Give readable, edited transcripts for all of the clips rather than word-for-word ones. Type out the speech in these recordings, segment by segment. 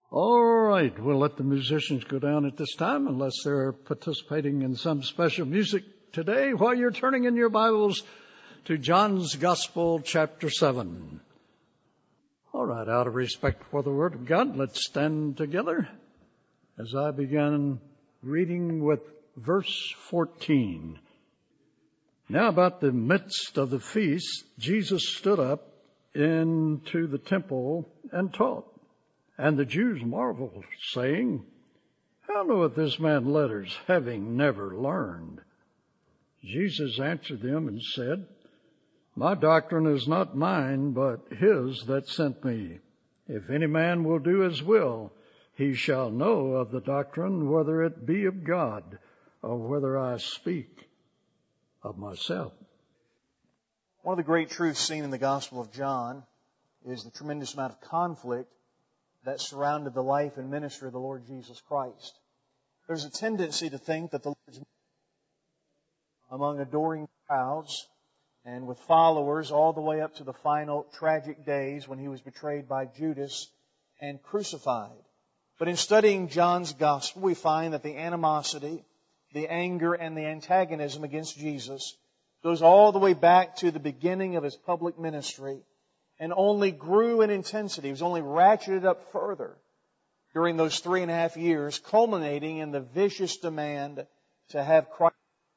All right, we'll let the musicians go down at this time unless they're participating in some special music today while you're turning in your Bibles to John's Gospel, chapter 7. All right, out of respect for the Word of God, let's stand together as I begin reading with verse 14. Now about the midst of the feast, Jesus stood up into the temple and taught. And the Jews marveled, saying, How knoweth this man letters, having never learned? Jesus answered them and said, My doctrine is not mine, but his that sent me. If any man will do his will, he shall know of the doctrine, whether it be of God, or whether I speak of myself. One of the great truths seen in the Gospel of John is the tremendous amount of conflict that surrounded the life and ministry of the Lord Jesus Christ. There's a tendency to think that the Lord's among adoring crowds and with followers all the way up to the final tragic days when He was betrayed by Judas and crucified. But in studying John's Gospel, we find that the animosity, the anger, and the antagonism against Jesus goes all the way back to the beginning of His public ministry and only grew in intensity. It was only ratcheted up further during those 3.5 years, culminating in the vicious demand to have Christ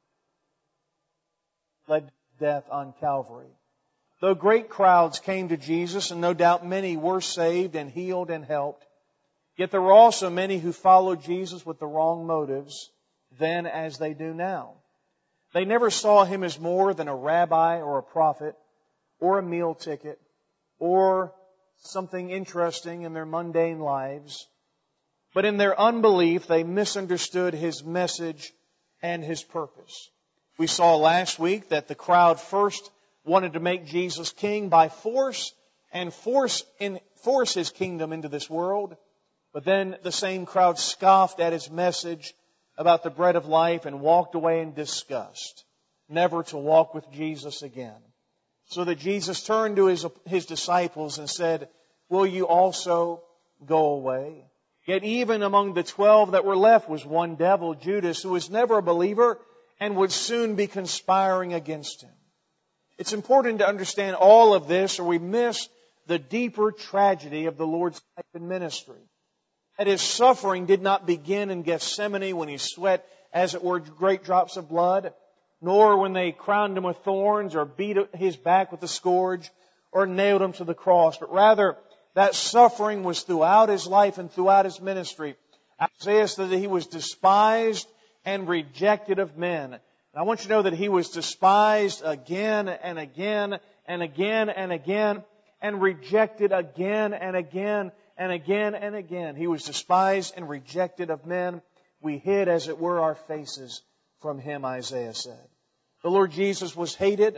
led to death on Calvary. Though great crowds came to Jesus, and no doubt many were saved and healed and helped, yet there were also many who followed Jesus with the wrong motives then as they do now. They never saw Him as more than a rabbi or a prophet or a meal ticket or something interesting in their mundane lives. But in their unbelief, they misunderstood His message and His purpose. We saw last week that the crowd first wanted to make Jesus king by force and force His kingdom into this world. But then the same crowd scoffed at His message about the bread of life and walked away in disgust, never to walk with Jesus again. So that Jesus turned to His disciples and said, Will you also go away? Yet even among the 12 that were left was one devil, Judas, who was never a believer and would soon be conspiring against Him. It's important to understand all of this or we miss the deeper tragedy of the Lord's life and ministry. That His suffering did not begin in Gethsemane when He sweat, as it were, great drops of blood, nor when they crowned Him with thorns or beat His back with a scourge or nailed Him to the cross. But rather, that suffering was throughout His life and throughout His ministry. Isaiah said that He was despised and rejected of men. And I want you to know that He was despised again and again and again and again and rejected again and again and again and again. He was despised and rejected of men. We hid, as it were, our faces from Him, Isaiah said. The Lord Jesus was hated,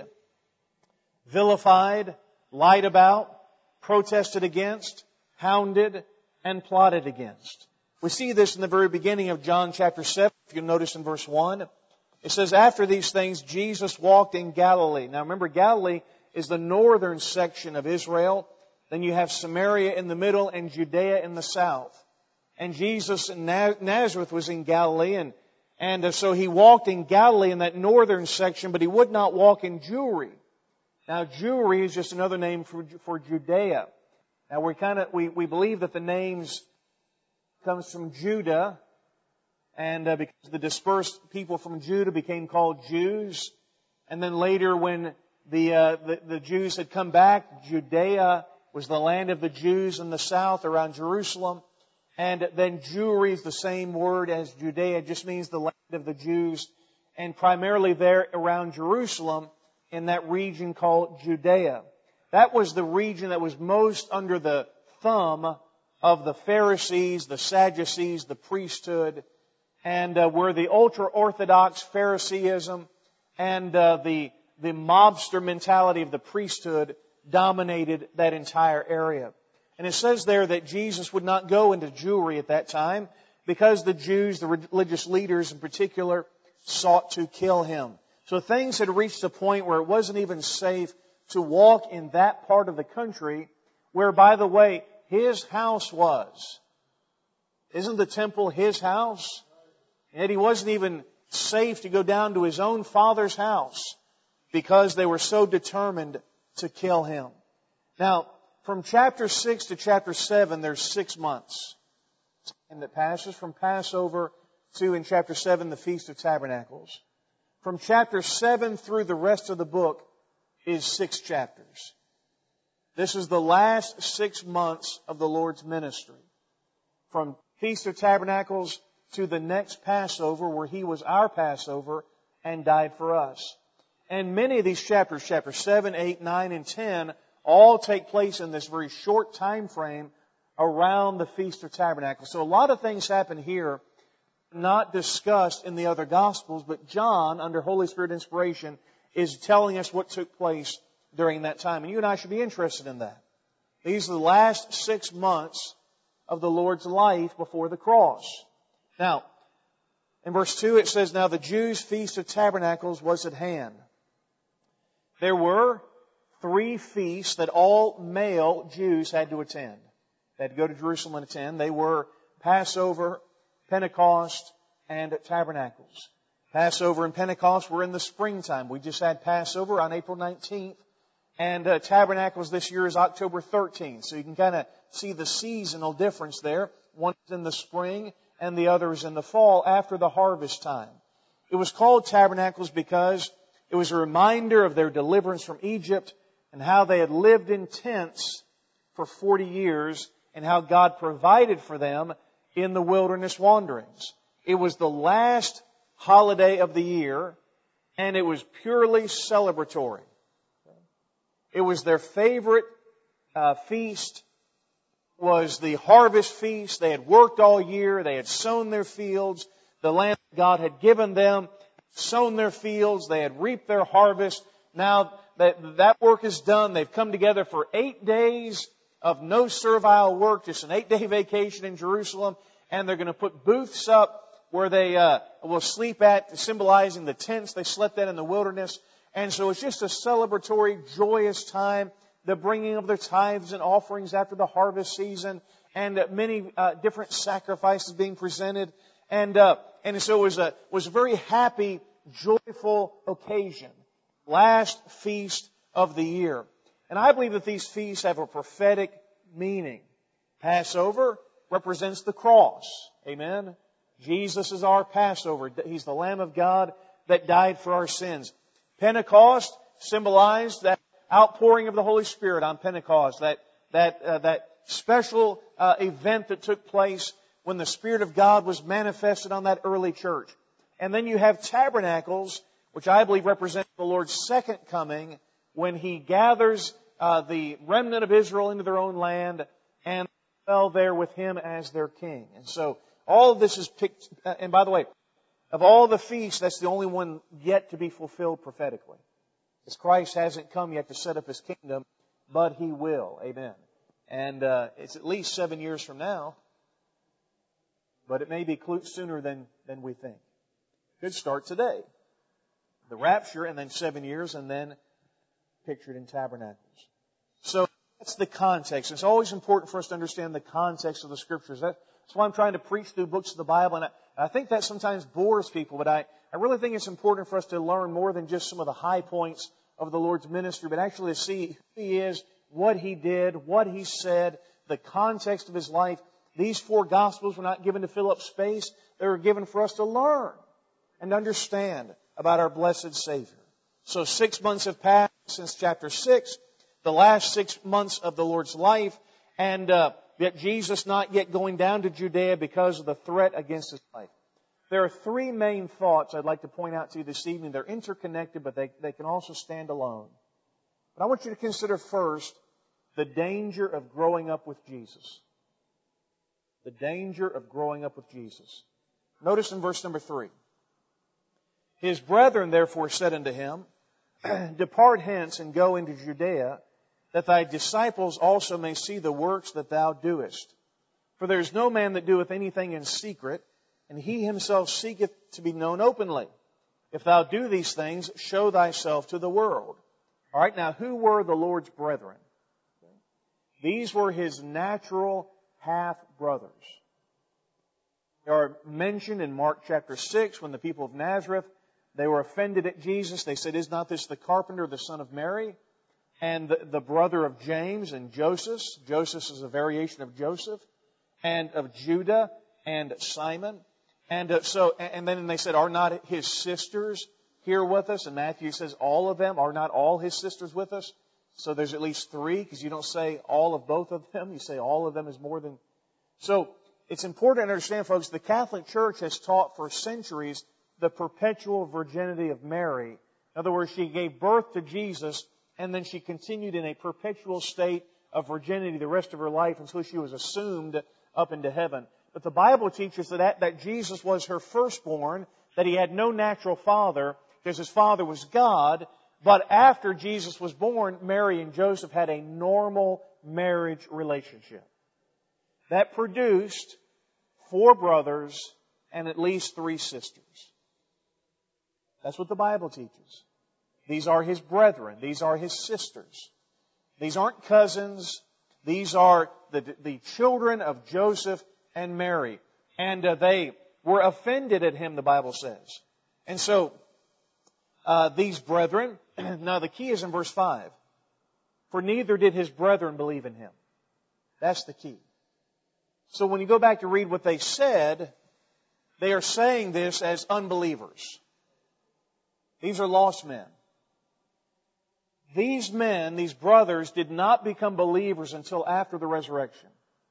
vilified, lied about, protested against, hounded, and plotted against. We see this in the very beginning of John chapter 7. If you notice in verse 1, it says, After these things, Jesus walked in Galilee. Now remember, Galilee is the northern section of Israel. Then you have Samaria in the middle and Judea in the south. And Jesus in Nazareth was in Galilee, and so He walked in Galilee in that northern section, but He would not walk in Jewry. Now, Jewry is just another name for Judea. Now, we believe that the names comes from Judah, and because the dispersed people from Judah became called Jews, and then later when the Jews had come back, Judea was the land of the Jews in the south around Jerusalem. And then Jewry is the same word as Judea. It just means the land of the Jews. And primarily there around Jerusalem in that region called Judea. That was the region that was most under the thumb of the Pharisees, the Sadducees, the priesthood, and where the ultra-Orthodox Phariseeism and the mobster mentality of the priesthood dominated that entire area. And it says there that Jesus would not go into Jewry at that time because the Jews, the religious leaders in particular, sought to kill Him. So things had reached a point where it wasn't even safe to walk in that part of the country where, by the way, His house was. Isn't the temple His house? And yet He wasn't even safe to go down to His own Father's house because they were so determined to kill Him. Now, from chapter 6 to chapter 7, there's 6 months. And that passes from Passover to, in chapter 7, the Feast of Tabernacles. From chapter 7 through the rest of the book is 6 chapters. This is the last 6 months of the Lord's ministry. From Feast of Tabernacles to the next Passover, where He was our Passover and died for us. And many of these chapters, chapters 7, 8, 9, and 10, all take place in this very short time frame around the Feast of Tabernacles. So a lot of things happen here not discussed in the other Gospels, but John, under Holy Spirit inspiration, is telling us what took place during that time. And you and I should be interested in that. These are the last 6 months of the Lord's life before the cross. Now, in verse 2 it says, "Now the Jews' Feast of Tabernacles was at hand." There were 3 feasts that all male Jews had to attend. They had to go to Jerusalem and attend. They were Passover, Pentecost, and Tabernacles. Passover and Pentecost were in the springtime. We just had Passover on April 19th. And Tabernacles this year is October 13th. So you can kind of see the seasonal difference there. One is in the spring and the other is in the fall after the harvest time. It was called Tabernacles because it was a reminder of their deliverance from Egypt and how they had lived in tents for 40 years and how God provided for them in the wilderness wanderings. It was the last holiday of the year, and it was purely celebratory. It was their favorite feast, was the harvest feast. They had worked all year. They had sown their fields. The land God had given them, sown their fields. They had reaped their harvest. Now that work is done. They've come together for 8 days of no servile work, just an 8-day vacation in Jerusalem. And they're going to put booths up where they will sleep at, symbolizing the tents they slept at in the wilderness. And so it's just a celebratory, joyous time, the bringing of their tithes and offerings after the harvest season, and many different sacrifices being presented. And so it was a very happy, joyful occasion. Last feast of the year. And I believe that these feasts have a prophetic meaning. Passover represents the cross. Amen? Jesus is our Passover. He's the Lamb of God that died for our sins. Pentecost symbolized that outpouring of the Holy Spirit on Pentecost, that special event that took place when the Spirit of God was manifested on that early church. And then you have Tabernacles, which I believe represents the Lord's second coming, when He gathers the remnant of Israel into their own land and dwell there with Him as their King. And so all of this is picked, and by the way, of all the feasts, that's the only one yet to be fulfilled prophetically. Because Christ hasn't come yet to set up His kingdom, but He will. Amen. And it's at least 7 years from now, but it may be sooner than we think. Could start today. The rapture, and then 7 years, and then pictured in Tabernacles. So that's the context. It's always important for us to understand the context of the Scriptures. That's why I'm trying to preach through books of the Bible. And I think that sometimes bores people, but I really think it's important for us to learn more than just some of the high points of the Lord's ministry, but actually to see who He is, what He did, what He said, the context of His life. These 4 Gospels were not given to fill up space. They were given for us to learn and understand about our blessed Savior. So 6 months have passed since chapter 6, the last 6 months of the Lord's life, and yet Jesus not yet going down to Judea because of the threat against His life. There are 3 main thoughts I'd like to point out to you this evening. They're interconnected, but they can also stand alone. But I want you to consider first the danger of growing up with Jesus. The danger of growing up with Jesus. Notice in verse number 3. His brethren therefore said unto Him, Depart hence and go into Judea, that thy disciples also may see the works that thou doest. For there is no man that doeth anything in secret, and he himself seeketh to be known openly. If thou do these things, show thyself to the world. All right, now who were the Lord's brethren? These were His natural half-brothers. They are mentioned in Mark chapter 6 when the people of Nazareth, they were offended at Jesus. They said, "Is not this the carpenter, the son of Mary, and the brother of James and Joseph?" Joseph is a variation of Joseph, and of Judah and Simon. And then they said, "Are not his sisters here with us?" And Matthew says, "All of them." Are not all his sisters with us? So there's at least three, because you don't say all of both of them. You say all of them is more than. So it's important to understand, folks, the Catholic Church has taught for centuries the perpetual virginity of Mary. In other words, she gave birth to Jesus, and then she continued in a perpetual state of virginity the rest of her life until she was assumed up into heaven. But the Bible teaches that Jesus was her firstborn, that He had no natural father, because His father was God. But after Jesus was born, Mary and Joseph had a normal marriage relationship that produced 4 brothers and at least 3 sisters. That's what the Bible teaches. These are His brethren. These are His sisters. These aren't cousins. These are the children of Joseph and Mary. And they were offended at Him, the Bible says. And so, these brethren, now the key is in verse 5. For neither did His brethren believe in Him. That's the key. So when you go back to read what they said, they are saying this as unbelievers. These are lost men. These men, these brothers, did not become believers until after the resurrection,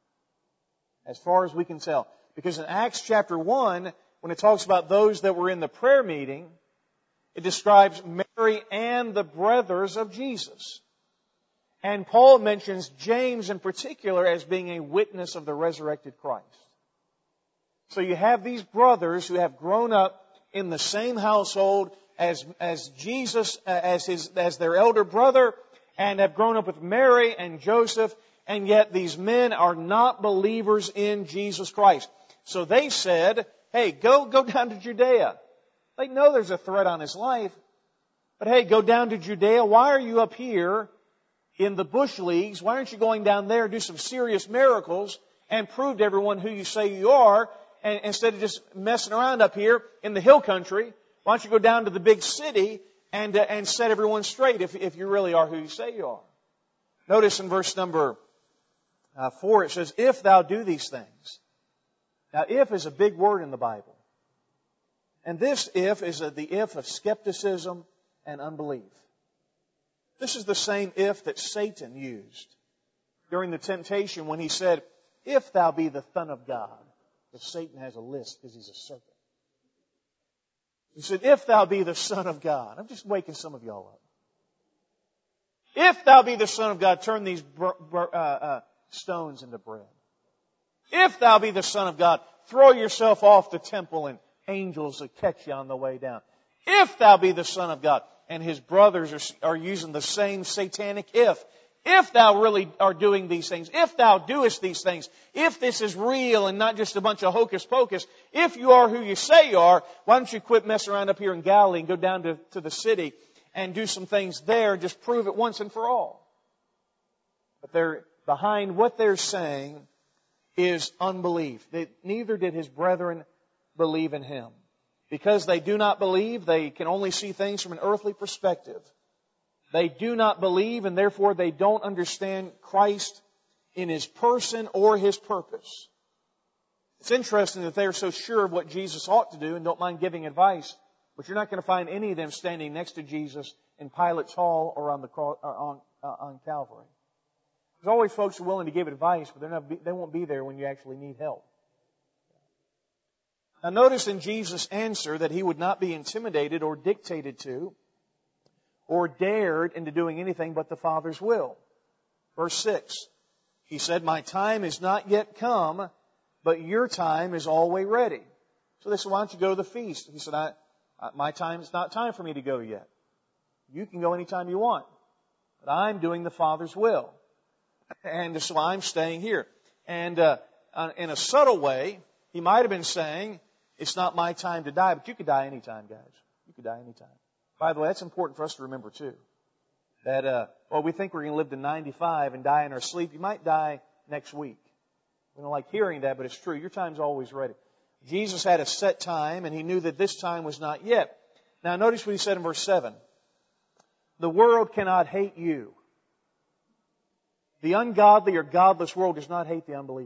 as far as we can tell. Because in Acts chapter 1, when it talks about those that were in the prayer meeting, it describes Mary and the brothers of Jesus. And Paul mentions James in particular as being a witness of the resurrected Christ. So you have these brothers who have grown up in the same household as Jesus, as their elder brother, and have grown up with Mary and Joseph, and yet these men are not believers in Jesus Christ. So they said, "Hey, go down to Judea." They know there's a threat on his life, but hey, go down to Judea. Why are you up here in the bush leagues? Why aren't you going down there and do some serious miracles and prove to everyone who you say you are, and instead of just messing around up here in the hill country? Why don't you go down to the big city and set everyone straight if you really are who you say you are? Notice in verse number 4 it says, "If thou do these things." Now, if is a big word in the Bible. And this if is the if of skepticism and unbelief. This is the same if that Satan used during the temptation when he said, "If thou be the Son of God." Because Satan has a list because he's a serpent. He said, "If thou be the Son of God." I'm just waking some of y'all up. "If thou be the Son of God, turn these stones into bread. If thou be the Son of God, throw yourself off the temple and angels will catch you on the way down. If thou be the Son of God." And his brothers are using the same satanic if. If thou really are doing these things, if thou doest these things, if this is real and not just a bunch of hocus pocus, if you are who you say you are, why don't you quit messing around up here in Galilee and go down to the city and do some things there and just prove it once and for all? But behind what they're saying is unbelief. Neither did his brethren believe in Him. Because they do not believe, they can only see things from an earthly perspective. They do not believe, and therefore they don't understand Christ in His person or His purpose. It's interesting that they are so sure of what Jesus ought to do and don't mind giving advice, but you're not going to find any of them standing next to Jesus in Pilate's hall or on the cross, on Calvary. There's always folks who are willing to give advice, but they won't be there when you actually need help. Now notice in Jesus' answer that He would not be intimidated or dictated to or dared into doing anything but the Father's will. Verse 6, He said, "My time is not yet come, but your time is always ready." So they said, "Why don't you go to the feast?" He said, "My time is not time for me to go yet. You can go anytime you want, but I'm doing the Father's will. And so I'm staying here." And in a subtle way, He might have been saying, "It's not my time to die, but you could die anytime, guys. You could die anytime." By the way, that's important for us to remember too. That, we think we're going to live to 95 and die in our sleep. You might die next week. We don't like hearing that, but it's true. Your time's always ready. Jesus had a set time, and He knew that this time was not yet. Now notice what He said in verse 7. The world cannot hate you. The ungodly or godless world does not hate the unbeliever.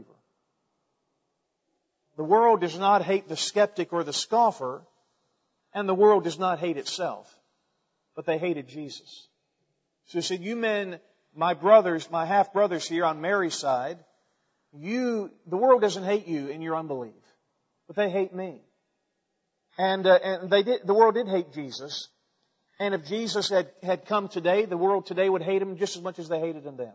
The world does not hate the skeptic or the scoffer, and the world does not hate itself. But they hated Jesus. So He said, you men, my brothers, my half-brothers here on Mary's side, the world doesn't hate you in your unbelief, but they hate me. And the world did hate Jesus. And if Jesus had come today, the world today would hate Him just as much as they hated Him then.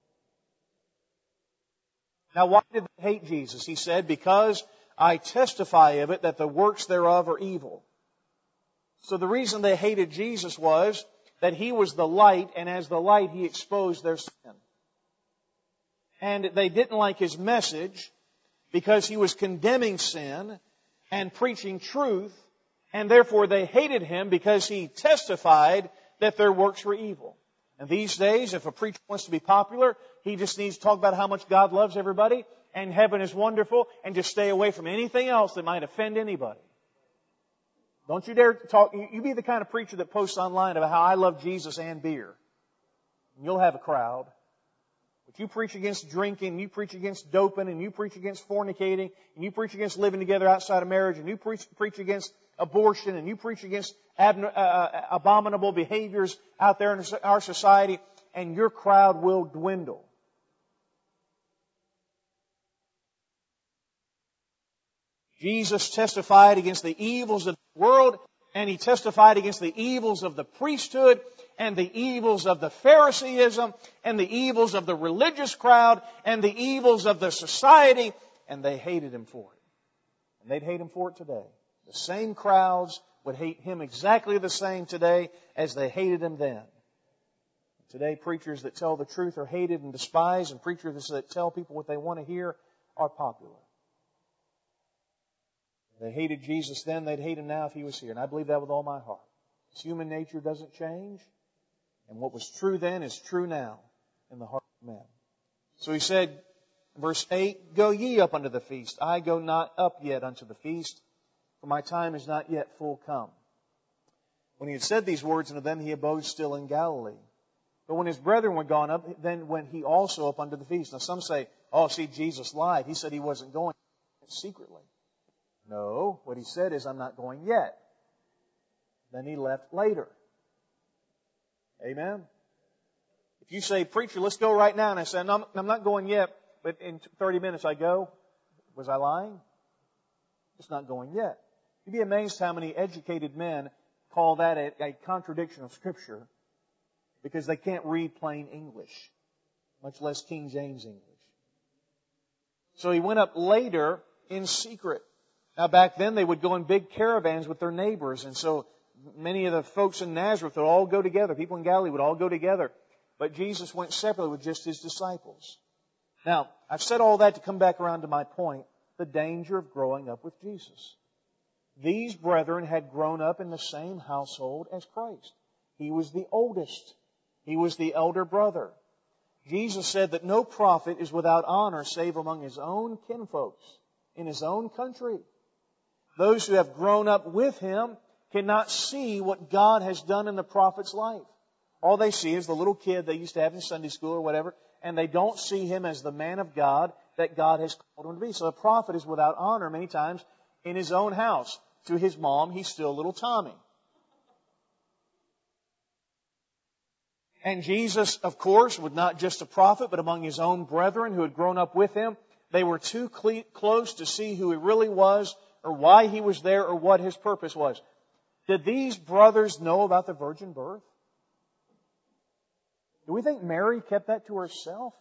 Now, why did they hate Jesus? He said, because I testify of it that the works thereof are evil. So the reason they hated Jesus was that He was the light, and as the light, He exposed their sin. And they didn't like His message because He was condemning sin and preaching truth, and therefore they hated Him because He testified that their works were evil. And these days, if a preacher wants to be popular, he just needs to talk about how much God loves everybody and heaven is wonderful and just stay away from anything else that might offend anybody. Don't you dare talk. You be the kind of preacher that posts online about how I love Jesus and beer. And you'll have a crowd. But you preach against drinking, and you preach against doping, and you preach against fornicating, and you preach against living together outside of marriage, and you preach against abortion, and you preach against abominable behaviors out there in our society, and your crowd will dwindle. Jesus testified against the evils of the world, and He testified against the evils of the priesthood, and the evils of the Phariseeism, and the evils of the religious crowd, and the evils of the society, and they hated Him for it. And they'd hate Him for it today. The same crowds would hate Him exactly the same today as they hated Him then. Today, preachers that tell the truth are hated and despised, and preachers that tell people what they want to hear are popular. They hated Jesus then, they'd hate Him now if He was here. And I believe that with all my heart. Human nature doesn't change. And what was true then is true now in the heart of men. So He said, verse 8, Go ye up unto the feast. I go not up yet unto the feast, for my time is not yet full come. When He had said these words unto them, He abode still in Galilee. But when His brethren were gone up, then went He also up unto the feast. Now some say, oh, see, Jesus lied. He said He wasn't going secretly. No, what He said is, I'm not going yet. Then He left later. Amen? If you say, preacher, let's go right now, and I say, no, I'm not going yet, but in 30 minutes I go, was I lying? It's not going yet. You'd be amazed how many educated men call that a contradiction of Scripture because they can't read plain English, much less King James English. So He went up later in secret. Now back then they would go in big caravans with their neighbors, and so many of the folks in Nazareth would all go together. People in Galilee would all go together. But Jesus went separately with just His disciples. Now, I've said all that to come back around to my point, the danger of growing up with Jesus. These brethren had grown up in the same household as Christ. He was the oldest. He was the elder brother. Jesus said that no prophet is without honor save among his own kinfolks, in his own country. Those who have grown up with Him cannot see what God has done in the prophet's life. All they see is the little kid they used to have in Sunday school or whatever, and they don't see him as the man of God that God has called him to be. So the prophet is without honor many times in his own house. To his mom, he's still little Tommy. And Jesus, of course, was not just a prophet, but among His own brethren who had grown up with Him, they were too close to see who He really was, or why He was there, or what His purpose was. Did these brothers know about the virgin birth? Do we think Mary kept that to herself?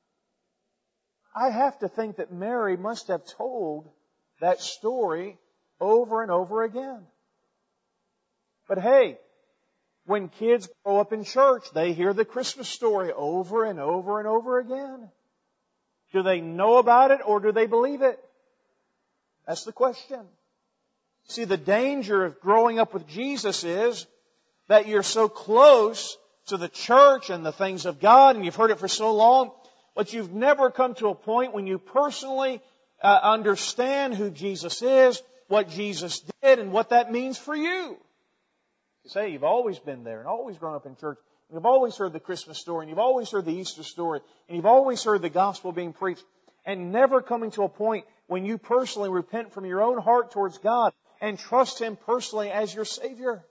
I have to think that Mary must have told that story over and over again. But hey, when kids grow up in church, they hear the Christmas story over and over and over again. Do they know about it or do they believe it? That's the question. See, the danger of growing up with Jesus is that you're so close to the church and the things of God, and you've heard it for so long, but you've never come to a point when you personally understand who Jesus is, what Jesus did, and what that means for you. You say, you've always been there and always grown up in church. And you've always heard the Christmas story, and you've always heard the Easter story, and you've always heard the gospel being preached, and never coming to a point when you personally repent from your own heart towards God and trust Him personally as your Savior.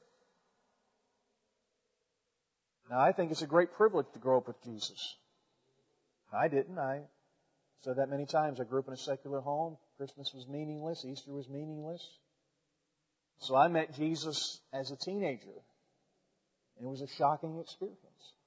Now, I think it's a great privilege to grow up with Jesus. I didn't. I said that many times. I grew up in a secular home. Christmas was meaningless. Easter was meaningless. So I met Jesus as a teenager. And it was a shocking experience.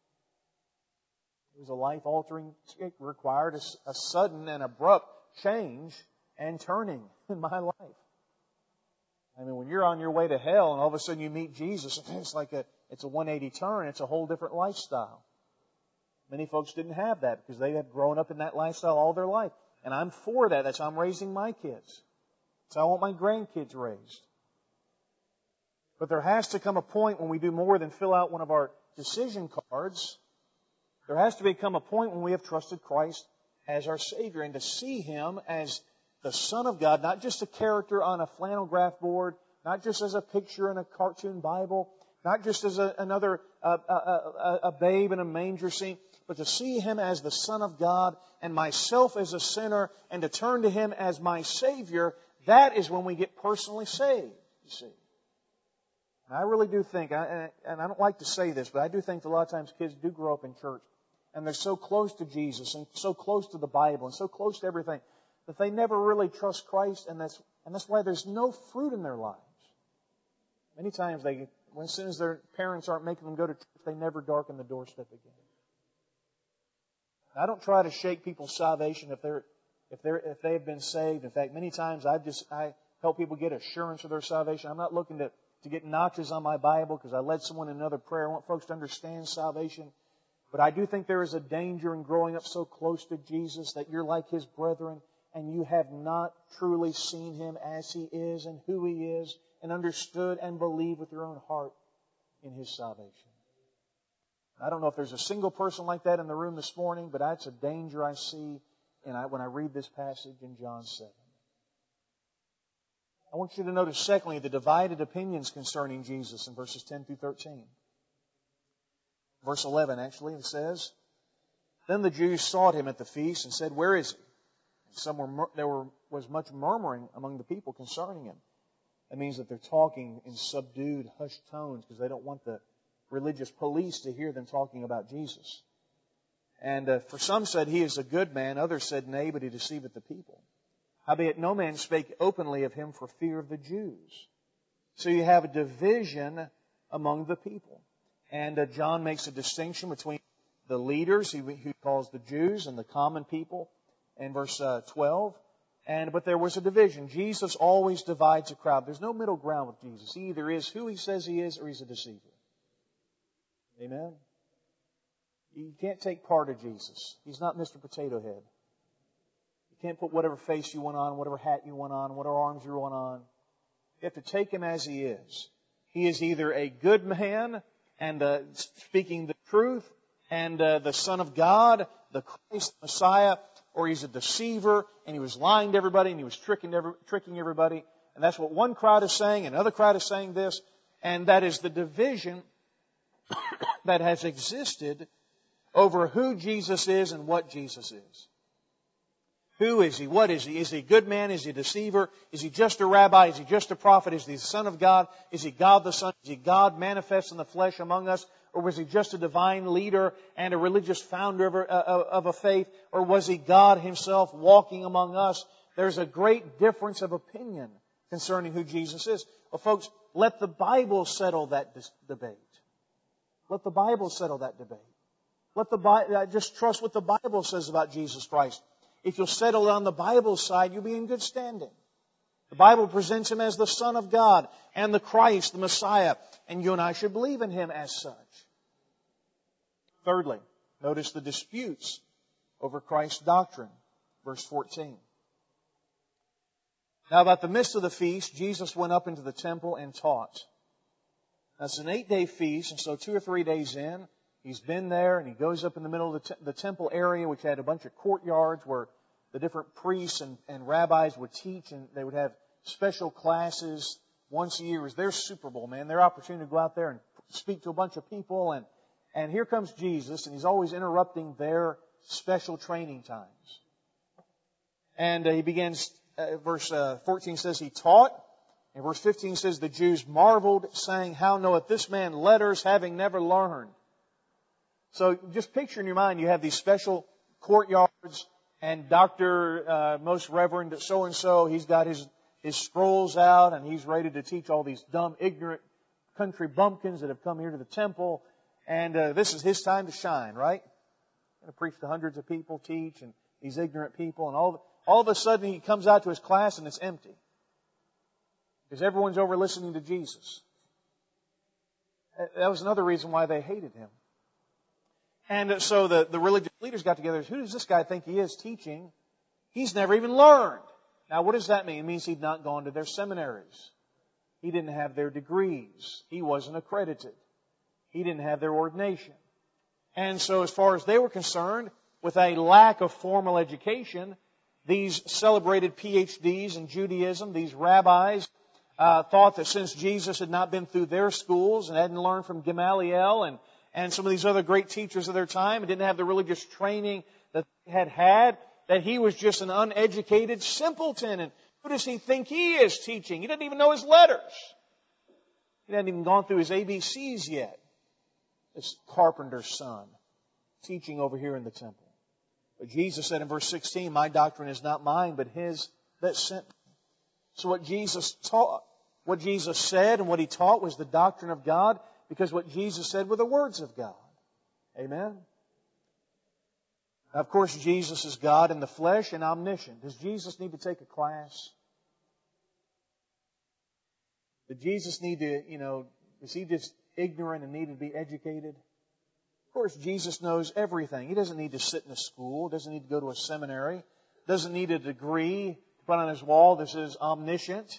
It was a life-altering, it required a sudden and abrupt change and turning in my life. I mean, when you're on your way to hell and all of a sudden you meet Jesus, it's like it's a 180 turn. It's a whole different lifestyle. Many folks didn't have that because they had grown up in that lifestyle all their life. And I'm for that. That's how I'm raising my kids. That's how I want my grandkids raised. But there has to come a point when we do more than fill out one of our decision cards. There has to become a point when we have trusted Christ as our Savior and to see Him as the Son of God, not just a character on a flannel graph board, not just as a picture in a cartoon Bible, not just as another babe in a manger scene, but to see Him as the Son of God and myself as a sinner and to turn to Him as my Savior. That is when we get personally saved, you see. And I really do think, and I don't like to say this, but I do think that a lot of times kids do grow up in church and they're so close to Jesus and so close to the Bible and so close to everything that they never really trust Christ, and that's why there's no fruit in their lives. Many times as soon as their parents aren't making them go to church, they never darken the doorstep again. I don't try to shake people's salvation if they've been saved. In fact, many times I help people get assurance of their salvation. I'm not looking to get notches on my Bible because I led someone in another prayer. I want folks to understand salvation. But I do think there is a danger in growing up so close to Jesus that you're like His brethren and you have not truly seen Him as He is and who He is and understood and believed with your own heart in His salvation. I don't know if there's a single person like that in the room this morning, but that's a danger I see when I read this passage in John 7. I want you to notice, secondly, the divided opinions concerning Jesus in verses 10 through 13. Verse 11, actually, it says, Then the Jews sought Him at the feast and said, Where is He? There was much murmuring among the people concerning Him. That means that they're talking in subdued, hushed tones because they don't want the religious police to hear them talking about Jesus. And for some said, He is a good man. Others said, Nay, but He deceiveth the people. Howbeit no man spake openly of Him for fear of the Jews. So you have a division among the people. And John makes a distinction between the leaders, who he calls the Jews, and the common people in verse 12. But there was a division. Jesus always divides a crowd. There's no middle ground with Jesus. He either is who He says He is or He's a deceiver. Amen? You can't take part of Jesus. He's not Mr. Potato Head. You can't put whatever face you want on, whatever hat you want on, whatever arms you want on. You have to take Him as He is. He is either a good man and speaking the truth and the Son of God, the Christ, the Messiah, or He's a deceiver and He was lying to everybody and He was tricking everybody. And that's what one crowd is saying, another crowd is saying this. And that is the division that has existed over who Jesus is and what Jesus is. Who is He? What is He? Is He a good man? Is He a deceiver? Is He just a rabbi? Is He just a prophet? Is He the Son of God? Is He God the Son? Is He God manifest in the flesh among us? Or was He just a divine leader and a religious founder of a faith? Or was He God Himself walking among us? There's a great difference of opinion concerning who Jesus is. Well, folks, let the Bible settle that debate. Let the Bible settle that debate. Just trust what the Bible says about Jesus Christ. If you'll settle on the Bible side, you'll be in good standing. The Bible presents Him as the Son of God and the Christ, the Messiah, and you and I should believe in Him as such. Thirdly, notice the disputes over Christ's doctrine. Verse 14. Now about the midst of the feast, Jesus went up into the temple and taught. That's an 8-day feast, and so 2 or 3 days in, He's been there, and He goes up in the middle of the temple area, which had a bunch of courtyards where the different priests and rabbis would teach, and they would have special classes once a year. It was their Super Bowl, man, their opportunity to go out there and speak to a bunch of people. And here comes Jesus, and He's always interrupting their special training times. And He begins, verse 14 says, He taught. And verse 15 says, the Jews marveled, saying, how knoweth this man letters, having never learned? So just picture in your mind, you have these special courtyards, and Dr. Most Reverend so-and-so, he's got his scrolls out, and he's ready to teach all these dumb, ignorant country bumpkins that have come here to the temple. And this is his time to shine, right? He's going to preach to hundreds of people, teach, and these ignorant people. And all of a sudden, he comes out to his class, and it's empty. Because everyone's over listening to Jesus. That was another reason why they hated Him. And so the religious leaders got together. Who does this guy think he is teaching? He's never even learned. Now, what does that mean? It means he'd not gone to their seminaries. He didn't have their degrees. He wasn't accredited. He didn't have their ordination. And so as far as they were concerned, with a lack of formal education, these celebrated PhDs in Judaism, these rabbis, thought that since Jesus had not been through their schools and hadn't learned from Gamaliel and some of these other great teachers of their time and didn't have the religious training that they had, that He was just an uneducated simpleton. And who does He think He is teaching? He doesn't even know His letters. He hadn't even gone through his ABCs yet. This carpenter's son teaching over here in the temple. But Jesus said in verse 16, my doctrine is not mine, but His that sent me. So what Jesus taught, what Jesus said and what He taught was the doctrine of God, because what Jesus said were the words of God. Amen? Now, of course, Jesus is God in the flesh and omniscient. Does Jesus need to take a class? Did Jesus need to, is He just ignorant and needed to be educated? Of course, Jesus knows everything. He doesn't need to sit in a school, doesn't need to go to a seminary, doesn't need a degree to put on his wall. This is omniscient.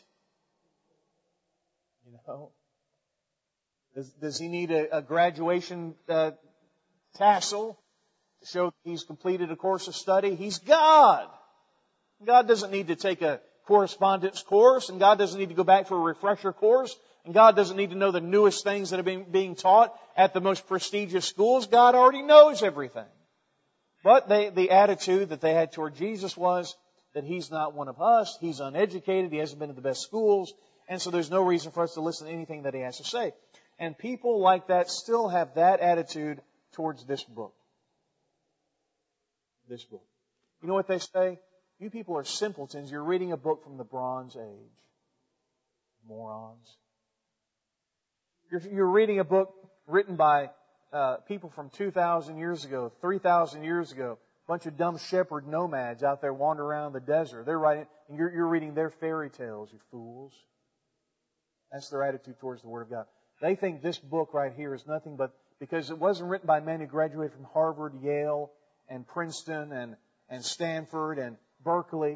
Does He need a graduation tassel to show that He's completed a course of study? He's God. God doesn't need to take a correspondence course, and God doesn't need to go back for a refresher course, and God doesn't need to know the newest things that are being taught at the most prestigious schools. God already knows everything. But the attitude that they had toward Jesus was that He's not one of us, He's uneducated, He hasn't been to the best schools, and so there's no reason for us to listen to anything that He has to say. And people like that still have that attitude towards this book. This book. You know what they say? You people are simpletons. You're reading a book from the Bronze Age. Morons. You're reading a book written by people from 2,000 years ago, 3,000 years ago. A bunch of dumb shepherd nomads out there wandering around the desert. They're writing, and you're reading their fairy tales, you fools. That's their attitude towards the Word of God. They think this book right here is nothing but, because it wasn't written by men who graduated from Harvard, Yale, and Princeton, and Stanford, and Berkeley,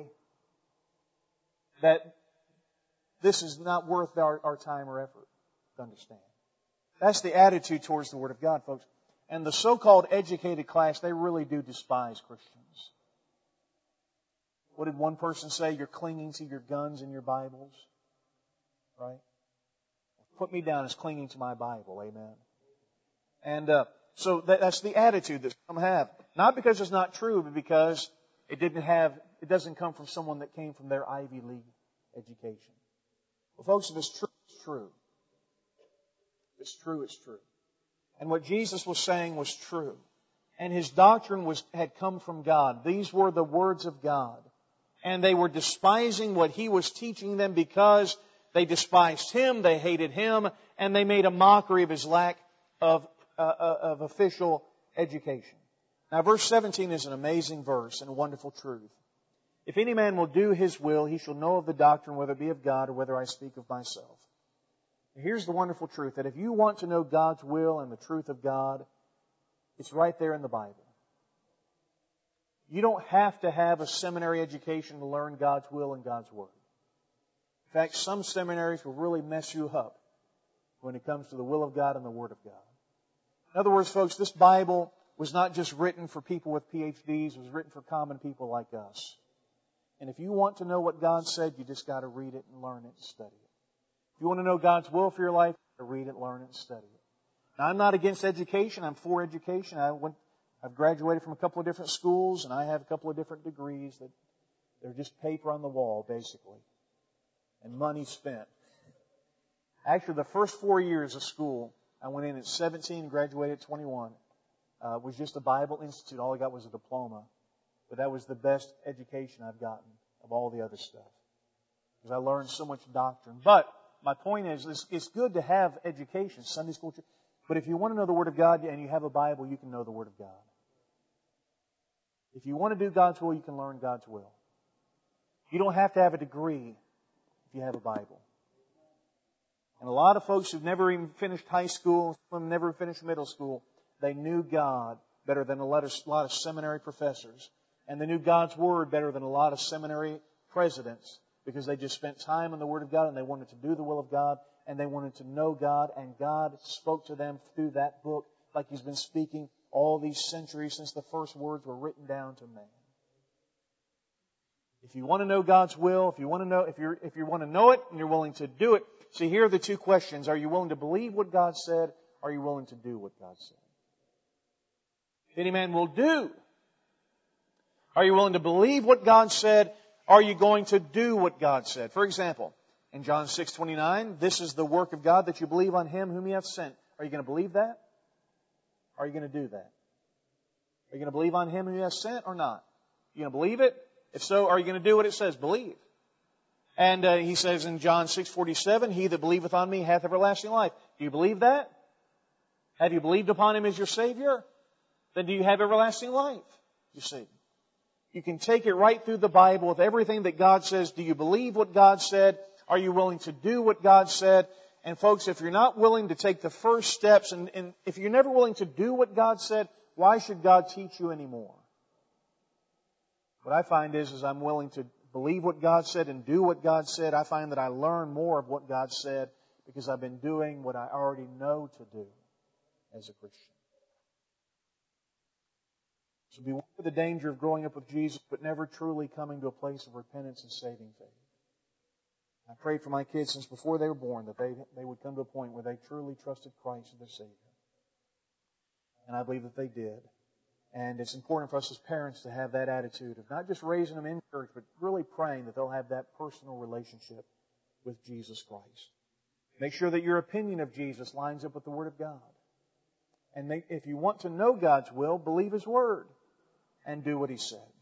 that this is not worth our time or effort to understand. That's the attitude towards the Word of God, folks. And the so-called educated class, they really do despise Christians. What did one person say? You're clinging to your guns and your Bibles. Right? Put me down as clinging to my Bible. Amen. And so that's the attitude that some have. Not because it's not true, but because it doesn't come from someone that came from their Ivy League education. Well, folks, if it's true, it's true. If it's true, it's true. And what Jesus was saying was true. And His doctrine had come from God. These were the words of God. And they were despising what He was teaching them because they despised Him, they hated Him, and they made a mockery of His lack of official education. Now, verse 17 is an amazing verse and a wonderful truth. If any man will do his will, he shall know of the doctrine, whether it be of God or whether I speak of myself. Here's the wonderful truth, that if you want to know God's will and the truth of God, it's right there in the Bible. You don't have to have a seminary education to learn God's will and God's Word. In fact, some seminaries will really mess you up when it comes to the will of God and the Word of God. In other words, folks, this Bible was not just written for people with PhDs. It was written for common people like us. And if you want to know what God said, you just got to read it and learn it and study it. If you want to know God's will for your life, you got to read it, learn it, and study it. Now, I'm not against education. I'm for education. I've graduated from a couple of different schools, and I have a couple of different degrees that they're just paper on the wall, basically, and money spent. Actually, the first 4 years of school, I went in at 17, graduated at 21, was just a Bible Institute. All I got was a diploma. But that was the best education I've gotten of all the other stuff. Because I learned so much doctrine. But my point is, it's good to have education, Sunday school. But if you want to know the Word of God and you have a Bible, you can know the Word of God. If you want to do God's will, you can learn God's will. You don't have to have a degree if you have a Bible. And a lot of folks who've never even finished high school, some of them never finished middle school, they knew God better than a lot of seminary professors. And they knew God's Word better than a lot of seminary presidents because they just spent time in the Word of God and they wanted to do the will of God and they wanted to know God, and God spoke to them through that book like He's been speaking all these centuries since the first words were written down to man. If you want to know God's will, if you want to know it and you're willing to do it, see, here are the two questions. Are you willing to believe what God said? Are you willing to do what God said? If any man will do. Are you willing to believe what God said? Are you going to do what God said? For example, in John 6:29, this is the work of God, that you believe on Him whom He hath sent. Are you going to believe that? Are you going to do that? Are you going to believe on Him who He hath sent or not? Are you going to believe it? If so, are you going to do what it says? Believe. And He says in John 6:47, he that believeth on me hath everlasting life. Do you believe that? Have you believed upon Him as your Savior? Then do you have everlasting life? You see. You can take it right through the Bible with everything that God says. Do you believe what God said? Are you willing to do what God said? And folks, if you're not willing to take the first steps, and if you're never willing to do what God said, why should God teach you anymore? What I find is I'm willing to believe what God said and do what God said. I find that I learn more of what God said because I've been doing what I already know to do as a Christian. So beware of the danger of growing up with Jesus, but never truly coming to a place of repentance and saving faith. I prayed for my kids since before they were born that they would come to a point where they truly trusted Christ as their Savior. And I believe that they did. And it's important for us as parents to have that attitude of not just raising them in church, but really praying that they'll have that personal relationship with Jesus Christ. Make sure that your opinion of Jesus lines up with the Word of God. And if you want to know God's will, believe His Word and do what He said.